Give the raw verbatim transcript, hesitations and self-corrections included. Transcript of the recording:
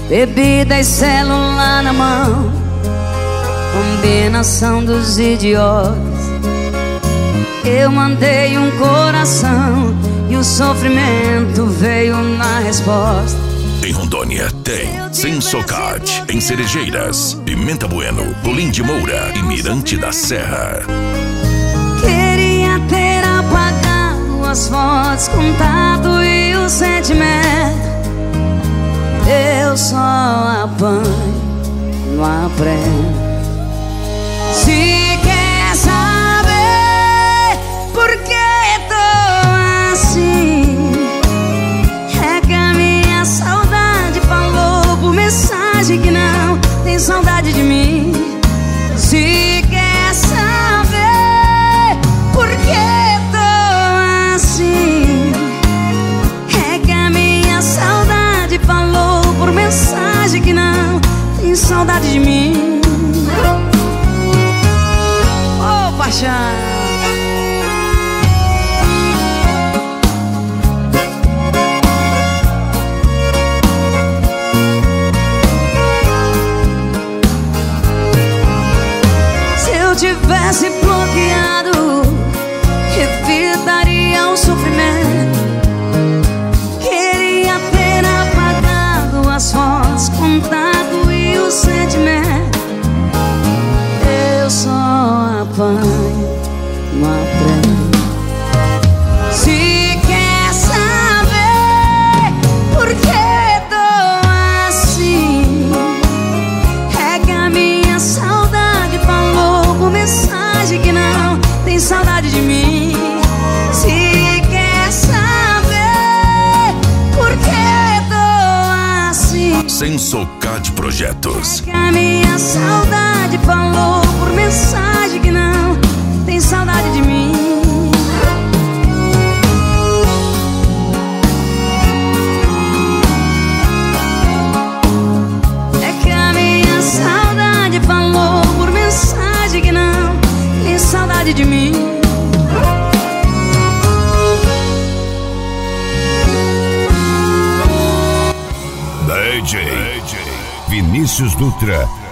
bebida e celular na mão, combinação dos idiotas. Eu mandei um coração e o sofrimento veio na resposta. Em Rondônia tem Sensocat, em Cerejeiras, Pimenta Bueno, Polim de Moura e Mirante da Serra. Queria ter apagado as fotos, contato e o sentimento. Eu só apanho, não aprendo. Se quer saber por que tô assim, é que a minha saudade falou por mensagem que não tem saudade de mim. Se quer saber por que tô assim, é que a minha saudade falou por mensagem que não tem saudade de mim. Oh, paixão. Se eu tivesse bloqueado, evitaria o sofrimento. Queria ter apagado as fotos, contato e o sentimento. Eu só apanho, não aprendo. Se quer saber por que tô assim, é que a minha saudade falou por mensagem que não tem saudade de mim. Se quer saber por que tô assim, Sensocat Projetos. é que a minha saudade falou por mensagem que não tem saudade de mim. É que a minha saudade falou por mensagem que não tem saudade de mim. D J Vinícius Dutra